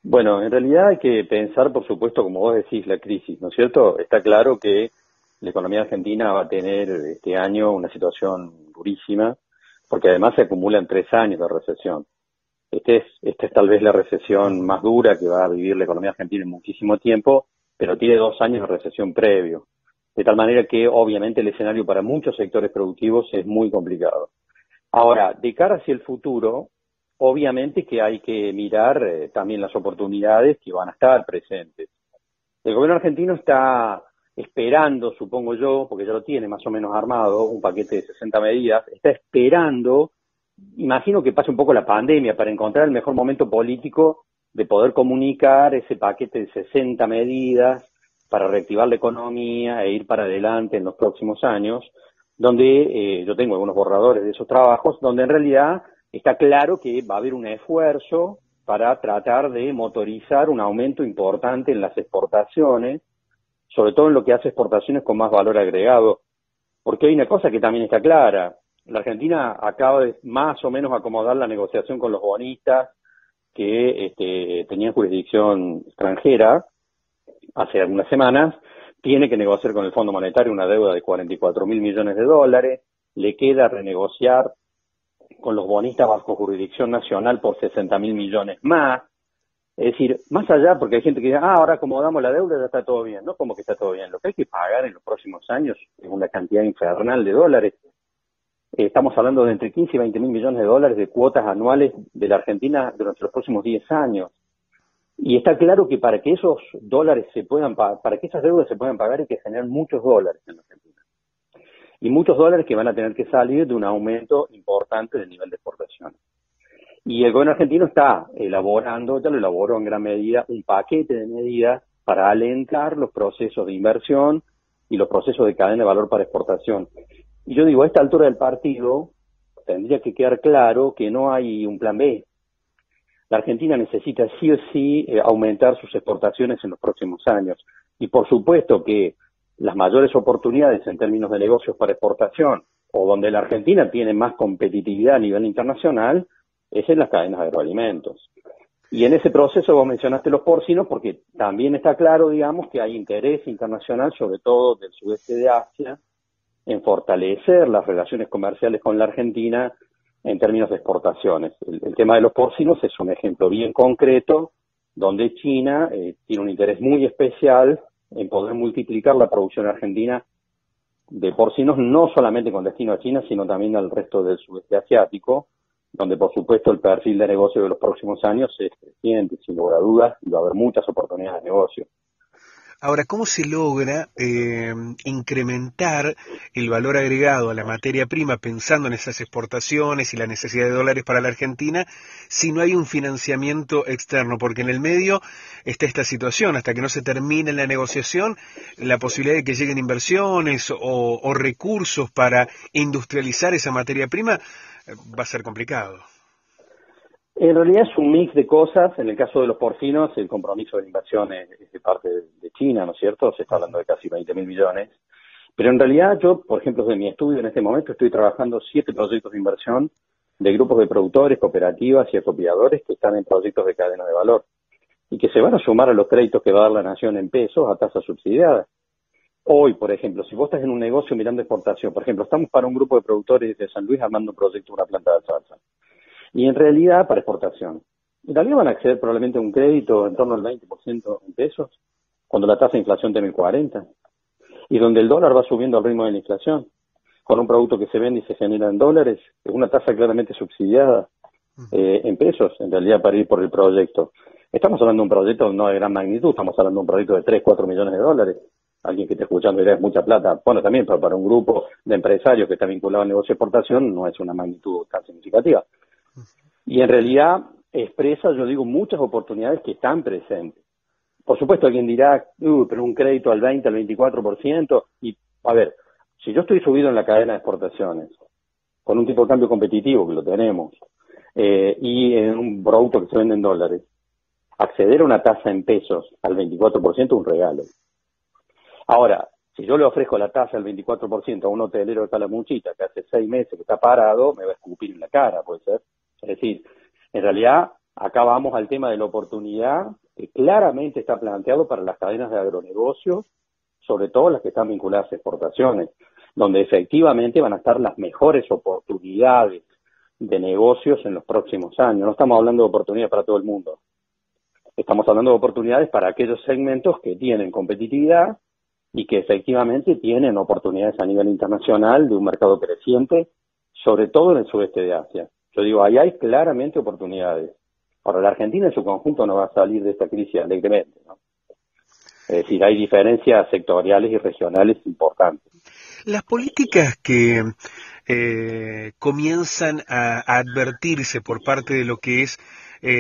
Bueno, en realidad hay que pensar, por supuesto, como vos decís, la crisis, ¿no es cierto? Está claro que la economía argentina va a tener este año una situación durísima, porque además se acumulan 3 años de recesión. Esta es tal vez la recesión más dura que va a vivir la economía argentina en muchísimo tiempo, pero tiene 2 años de recesión previo. De tal manera que, obviamente, el escenario para muchos sectores productivos es muy complicado. Ahora, de cara hacia el futuro, obviamente que hay que mirar también las oportunidades que van a estar presentes. El gobierno argentino está esperando, supongo yo, porque ya lo tiene más o menos armado, un paquete de 60 medidas, está esperando, imagino que pase un poco la pandemia para encontrar el mejor momento político de poder comunicar ese paquete de 60 medidas para reactivar la economía e ir para adelante en los próximos años, donde yo tengo algunos borradores de esos trabajos, donde en realidad está claro que va a haber un esfuerzo para tratar de motorizar un aumento importante en las exportaciones, sobre todo en lo que hace exportaciones con más valor agregado, porque hay una cosa que también está clara: la Argentina acaba de más o menos acomodar la negociación con los bonistas que tenían jurisdicción extranjera hace algunas semanas. Tiene que negociar con el Fondo Monetario una deuda de 44.000 millones de dólares, le queda renegociar con los bonistas bajo jurisdicción nacional por 60.000 millones más. Es decir, más allá, porque hay gente que dice, ahora acomodamos la deuda, ya está todo bien. No, como que está todo bien. Lo que hay que pagar en los próximos años es una cantidad infernal de dólares. Estamos hablando de entre 15 y 20 mil millones de dólares de cuotas anuales de la Argentina durante los próximos 10 años. Y está claro que para que esos dólares se puedan para que esas deudas se puedan pagar hay que generar muchos dólares en la Argentina. Y muchos dólares que van a tener que salir de un aumento importante del nivel de exportación. Y el gobierno argentino está elaborando, ya lo elaboró en gran medida, un paquete de medidas para alentar los procesos de inversión y los procesos de cadena de valor para exportación. Y yo digo, a esta altura del partido tendría que quedar claro que no hay un plan B. La Argentina necesita sí o sí aumentar sus exportaciones en los próximos años. Y por supuesto que las mayores oportunidades en términos de negocios para exportación, o donde la Argentina tiene más competitividad a nivel internacional, es en las cadenas de agroalimentos. Y en ese proceso vos mencionaste los porcinos, porque también está claro, digamos, que hay interés internacional, sobre todo del sudeste de Asia, en fortalecer las relaciones comerciales con la Argentina en términos de exportaciones. El tema de los porcinos es un ejemplo bien concreto, donde China tiene un interés muy especial en poder multiplicar la producción argentina de porcinos, no solamente con destino a China, sino también al resto del sudeste asiático, donde por supuesto el perfil de negocio de los próximos años es creciente, sin lugar a dudas, y va a haber muchas oportunidades de negocio. Ahora, ¿cómo se logra incrementar el valor agregado a la materia prima pensando en esas exportaciones y la necesidad de dólares para la Argentina si no hay un financiamiento externo? Porque en el medio está esta situación, hasta que no se termine la negociación, la posibilidad de que lleguen inversiones o recursos para industrializar esa materia prima va a ser complicado. En realidad es un mix de cosas. En el caso de los porcinos, el compromiso de inversión es de parte de China, ¿no es cierto? Se está hablando de casi 20.000 millones. Pero en realidad yo, por ejemplo, de mi estudio en este momento estoy trabajando 7 proyectos de inversión de grupos de productores, cooperativas y acopiadores que están en proyectos de cadena de valor y que se van a sumar a los créditos que va a dar la nación en pesos a tasa subsidiada. Hoy, por ejemplo, si vos estás en un negocio mirando exportación, por ejemplo, estamos para un grupo de productores de San Luis armando un proyecto de una planta de salsa. Y en realidad para exportación. En realidad van a acceder probablemente a un crédito en torno al 20% en pesos, cuando la tasa de inflación tiene el 40%, y donde el dólar va subiendo al ritmo de la inflación, con un producto que se vende y se genera en dólares, es una tasa claramente subsidiada en pesos, en realidad para ir por el proyecto. Estamos hablando de un proyecto no de gran magnitud, estamos hablando de un proyecto de 3, 4 millones de dólares. Alguien que esté escuchando dirá, es mucha plata. Bueno, también para un grupo de empresarios que está vinculado al negocio de exportación no es una magnitud tan significativa. Y en realidad expresa, yo digo, muchas oportunidades que están presentes. Por supuesto, alguien dirá, pero un crédito al 20, al 24%. Y, a ver, si yo estoy subido en la cadena de exportaciones, con un tipo de cambio competitivo, que lo tenemos, y en un producto que se vende en dólares, acceder a una tasa en pesos al 24% es un regalo. Ahora, si yo le ofrezco la tasa al 24% a un hotelero de Calamuchita que hace 6 meses que está parado, me va a escupir en la cara, puede ser. Es decir, en realidad acá vamos al tema de la oportunidad que claramente está planteado para las cadenas de agronegocios, sobre todo las que están vinculadas a exportaciones, donde efectivamente van a estar las mejores oportunidades de negocios en los próximos años. No estamos hablando de oportunidades para todo el mundo. Estamos hablando de oportunidades para aquellos segmentos que tienen competitividad y que efectivamente tienen oportunidades a nivel internacional de un mercado creciente, sobre todo en el sudeste de Asia. Yo digo, ahí hay claramente oportunidades. Ahora, la Argentina en su conjunto no va a salir de esta crisis alegremente, ¿no? Es decir, hay diferencias sectoriales y regionales importantes. Las políticas que comienzan a advertirse por parte de lo que es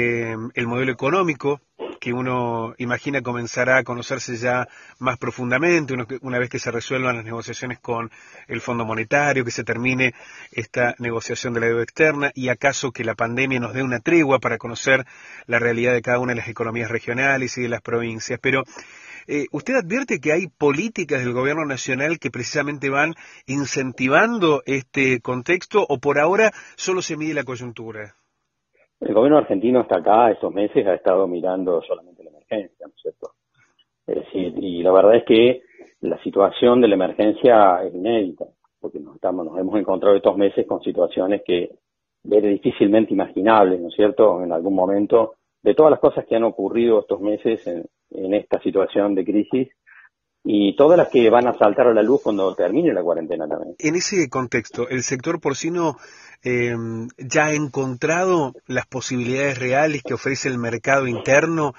el modelo económico, que uno imagina comenzará a conocerse ya más profundamente una vez que se resuelvan las negociaciones con el Fondo Monetario, que se termine esta negociación de la deuda externa y acaso que la pandemia nos dé una tregua para conocer la realidad de cada una de las economías regionales y de las provincias. Pero ¿usted advierte que hay políticas del gobierno nacional que precisamente van incentivando este contexto o por ahora solo se mide la coyuntura? El gobierno argentino hasta acá, estos meses, ha estado mirando solamente la emergencia, ¿no es cierto? Es decir, y la verdad es que la situación de la emergencia es inédita, porque nos hemos encontrado estos meses con situaciones que era difícilmente imaginables, ¿no es cierto?, en algún momento, de todas las cosas que han ocurrido estos meses en esta situación de crisis, y todas las que van a saltar a la luz cuando termine la cuarentena también. En ese contexto, ¿el sector porcino ya ha encontrado las posibilidades reales que ofrece el mercado interno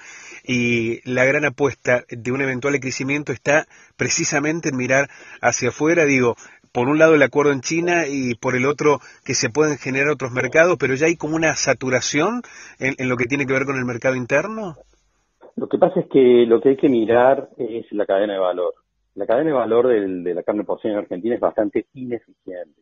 y la gran apuesta de un eventual crecimiento está precisamente en mirar hacia afuera? Digo, por un lado el acuerdo en China y por el otro que se pueden generar otros mercados, pero ya hay como una saturación en lo que tiene que ver con el mercado interno. Lo que pasa es que lo que hay que mirar es la cadena de valor. La cadena de valor de la carne porcina en Argentina es bastante ineficiente.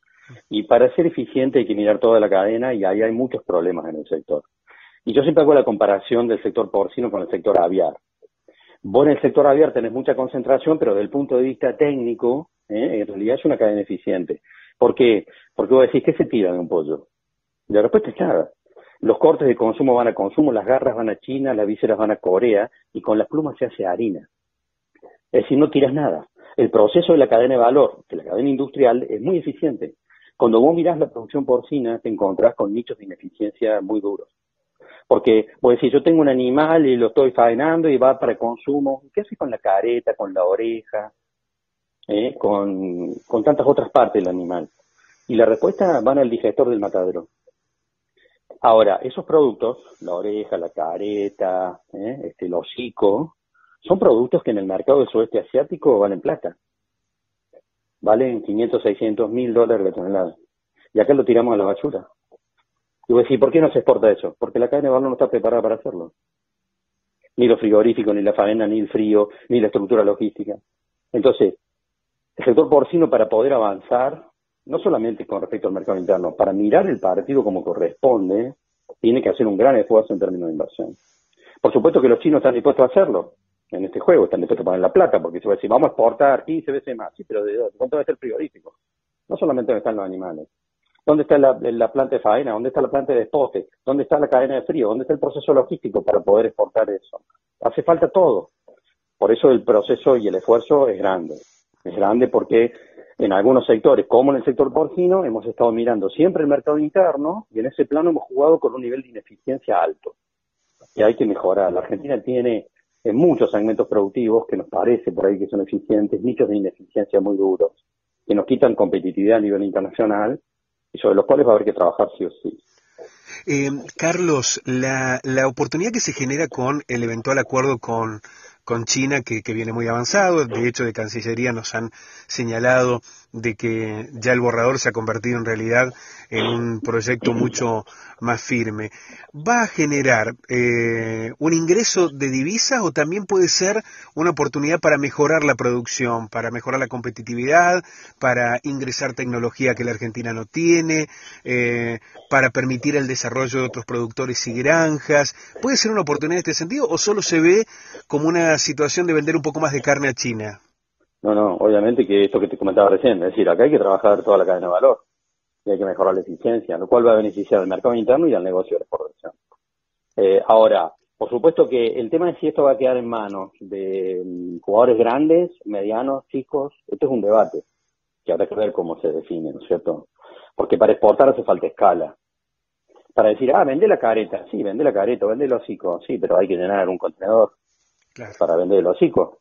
Y para ser eficiente hay que mirar toda la cadena y ahí hay muchos problemas en el sector. Y yo siempre hago la comparación del sector porcino con el sector aviar. Vos en el sector aviar tenés mucha concentración, pero desde el punto de vista técnico, en realidad es una cadena eficiente. ¿Por qué? Porque vos decís, ¿qué se tira de un pollo? Y la respuesta es nada. Los cortes de consumo van a consumo, las garras van a China, las vísceras van a Corea, y con las plumas se hace harina. Es decir, no tiras nada. El proceso de la cadena de valor, de la cadena industrial, es muy eficiente. Cuando vos mirás la producción porcina, te encontrás con nichos de ineficiencia muy duros. Porque vos decís, yo tengo un animal y lo estoy faenando y va para consumo. ¿Qué haces con la careta, con la oreja, con tantas otras partes del animal? Y la respuesta van al digestor del matadero. Ahora, esos productos, la oreja, la careta, el hocico, son productos que en el mercado del sudeste asiático valen plata. Valen 500, 600 mil dólares la tonelada. Y acá lo tiramos a la basura. Y vos decís, ¿por qué no se exporta eso? Porque la cadena de valor no está preparada para hacerlo. Ni lo frigorífico, ni la faena, ni el frío, ni la estructura logística. Entonces, el sector porcino, para poder avanzar, no solamente con respecto al mercado interno, para mirar el partido como corresponde, tiene que hacer un gran esfuerzo en términos de inversión. Por supuesto que los chinos están dispuestos a hacerlo en este juego, están dispuestos a poner la plata, porque se va a decir, vamos a exportar 15 veces más. Sí, pero ¿de dónde? ¿Cuánto va a ser el frigorífico? No solamente dónde están los animales. ¿Dónde está la planta de faena? ¿Dónde está la planta de despote? ¿Dónde está la cadena de frío? ¿Dónde está el proceso logístico para poder exportar eso? Hace falta todo. Por eso el proceso y el esfuerzo es grande. Es grande porque en algunos sectores, como en el sector porcino, hemos estado mirando siempre el mercado interno y en ese plano hemos jugado con un nivel de ineficiencia alto. Y hay que mejorar. La Argentina tiene en muchos segmentos productivos que nos parece por ahí que son eficientes, nichos de ineficiencia muy duros, que nos quitan competitividad a nivel internacional y sobre los cuales va a haber que trabajar sí o sí. Carlos, la oportunidad que se genera con el eventual acuerdo con China, que viene muy avanzado, de hecho de Cancillería nos han señalado de que ya el borrador se ha convertido en realidad en un proyecto mucho más firme. ¿Va a generar un ingreso de divisas o también puede ser una oportunidad para mejorar la producción, para mejorar la competitividad, para ingresar tecnología que la Argentina no tiene, para permitir el desarrollo de otros productores y granjas? ¿Puede ser una oportunidad en este sentido o solo se ve como una situación de vender un poco más de carne a China? No, obviamente que esto que te comentaba recién, es decir, acá hay que trabajar toda la cadena de valor y hay que mejorar la eficiencia, lo cual va a beneficiar al mercado interno y al negocio de exportación. Ahora, por supuesto que el tema es si esto va a quedar en manos de jugadores grandes, medianos, chicos. Esto es un debate que habrá que ver cómo se define, ¿no es cierto? Porque para exportar hace falta escala. Para decir, vende la careta, sí, vende la careta, vende el hocico, sí, pero hay que llenar un contenedor Claro. para vender el hocico.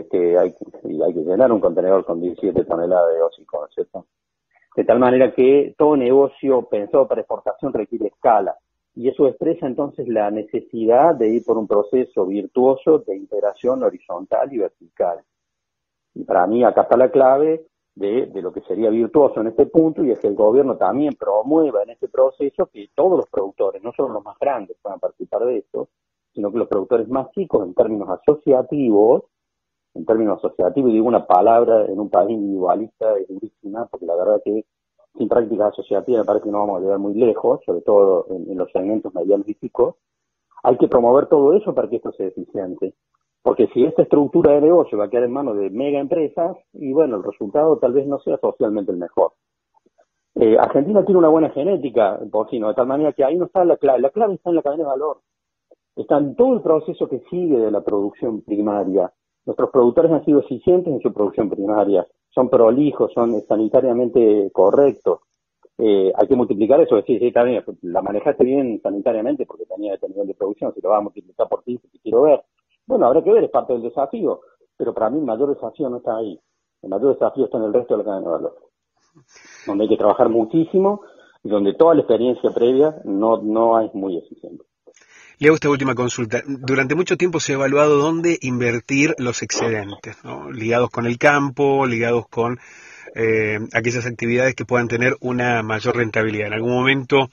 Hay que llenar un contenedor con 17 toneladas de hocico, ¿no es cierto? De tal manera que todo negocio pensado para exportación requiere escala. Y eso expresa entonces la necesidad de ir por un proceso virtuoso de integración horizontal y vertical. Y para mí acá está la clave de lo que sería virtuoso en este punto, y es que el gobierno también promueva en este proceso que todos los productores, no solo los más grandes, puedan participar de esto, sino que los productores más chicos en términos asociativos, y digo una palabra en un país individualista es durísima, porque la verdad que sin prácticas asociativas me parece que no vamos a llegar muy lejos, sobre todo en los segmentos medianos y chicos. Hay que promover todo eso para que esto sea eficiente. Porque si esta estructura de negocio va a quedar en manos de mega empresas, y bueno, el resultado tal vez no sea socialmente el mejor. Argentina tiene una buena genética porcino, de tal manera que ahí no está la clave. La clave está en la cadena de valor. Está en todo el proceso que sigue de la producción primaria. Nuestros productores han sido eficientes en su producción primaria. Son prolijos, son sanitariamente correctos. Hay que multiplicar eso, decir, sí, está bien, la manejaste bien sanitariamente porque tenía este nivel de producción, si lo vas a multiplicar por 15, si quiero ver. Bueno, habrá que ver, es parte del desafío, pero para mí el mayor desafío no está ahí. El mayor desafío está en el resto de la cadena de valor, donde hay que trabajar muchísimo y donde toda la experiencia previa no es muy eficiente. Le hago esta última consulta. Durante mucho tiempo se ha evaluado dónde invertir los excedentes, ¿no? Ligados con el campo, ligados con aquellas actividades que puedan tener una mayor rentabilidad. En algún momento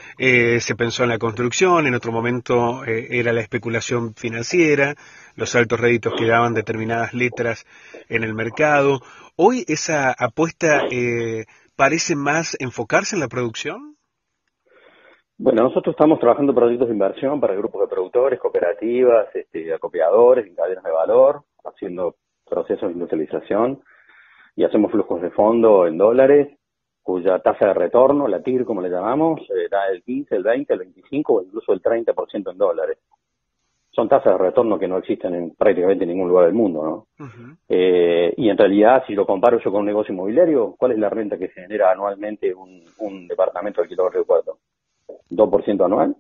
se pensó en la construcción, en otro momento era la especulación financiera, los altos réditos que daban determinadas letras en el mercado. Hoy esa apuesta parece más enfocarse en la producción. Bueno, nosotros estamos trabajando proyectos de inversión para grupos de productores, cooperativas, acopiadores, cadenas de valor, haciendo procesos de industrialización, y hacemos flujos de fondo en dólares, cuya tasa de retorno, la TIR como le llamamos, da el 15, el 20, el 25 o incluso el 30% en dólares. Son tasas de retorno que no existen en prácticamente ningún lugar del mundo, ¿no? Uh-huh. Y en realidad, si lo comparo yo con un negocio inmobiliario, ¿cuál es la renta que genera anualmente un departamento alquilado de Puerto? ¿2% anual?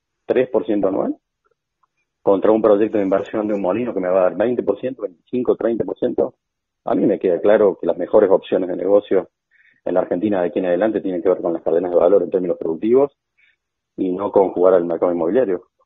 ¿3% anual? Contra un proyecto de inversión de un molino que me va a dar 20%, 25%, 30%. A mí me queda claro que las mejores opciones de negocio en la Argentina de aquí en adelante tienen que ver con las cadenas de valor en términos productivos y no con jugar al mercado inmobiliario.